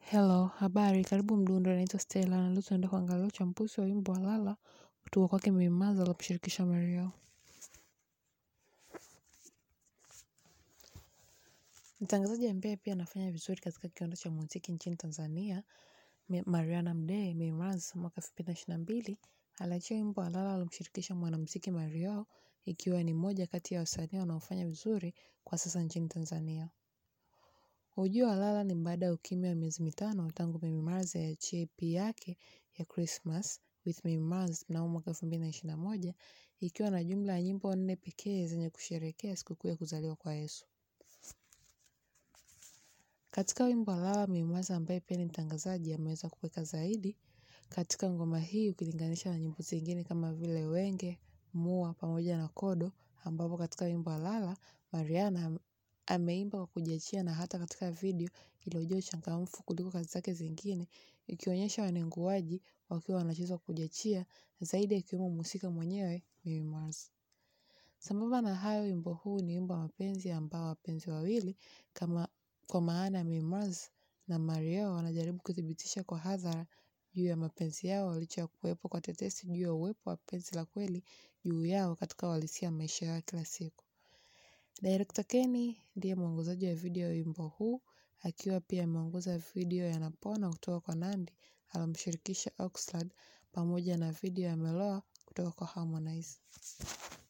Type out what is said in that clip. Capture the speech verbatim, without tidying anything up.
Hello, habari, karibu Mdundo, naitwa Stella na leo tunaenda kuangalia uchambuzi wa wimbo wa Lala kutoka kwake Mimimaza aliyomshirikisha Marioo. Mtangazaji ambaye pia anafanya vizuri katika kiwanda cha muziki nchini Tanzania, Mariana Mdee Mimimaza mwaka elfu mbili na ishirini na mbili aliachia wimbo wa Lala aliyomshirikisha mwanamuziki Marioo, ikiwa ni moja kati ya wasanii wanaofanya vizuri kwa sasa nchini Tanzania. Ujio wa Lala ni baada ya ukimya wa miezi mitano tangu Mimimaza aachie E P yake ya Christmas with Mimimaza mnamo mwaka elfu mbili na ishirini na moja, ikiwa na jumla ya nyimbo nne pekee zenye kusherehekea sikukuu ya kuzaliwa kwa Yesu. Katika wimbo wa Lala, Mimimaza ambaye pia ni mtangazaji ameweza kuweka zaidi katika ngoma hii ukilinganisha na nyimbo zingine kama vile Wenge, Mua pamoja na Kodo, ambapo katika wimbo wa Lala Mariana ameimba kwa kujiachia na hata katika video iliyojaa uchangamfu kuliko kazi zake zingine, ikionyesha wanenguaji wakiwa wanacheza kwa kujiachia zaidi, ikiwemo mhusika mwenyewe Mimimaza. Sambamba na hayo, wimbo huu ni wimbo wa mapenzi ambao wapenzi wawili kama kwa maana Mimimaza na Marioo wanajaribu kuthibitisha kwa hadhara juu ya mapenzi yao licha ya kuwepo kwa tetesi juu ya uwepo wa penzi la kweli juu yao katika uhalisia maisha yao kila siku. Director Kenny ndiye mwongozaji wa video ya wimbo huu, akiwa pia ameongoza video ya Napona kutoka kwa Nandy aliyomshirikisha Oxlade pamoja na video ya Meloa kutoka kwa Harmonize.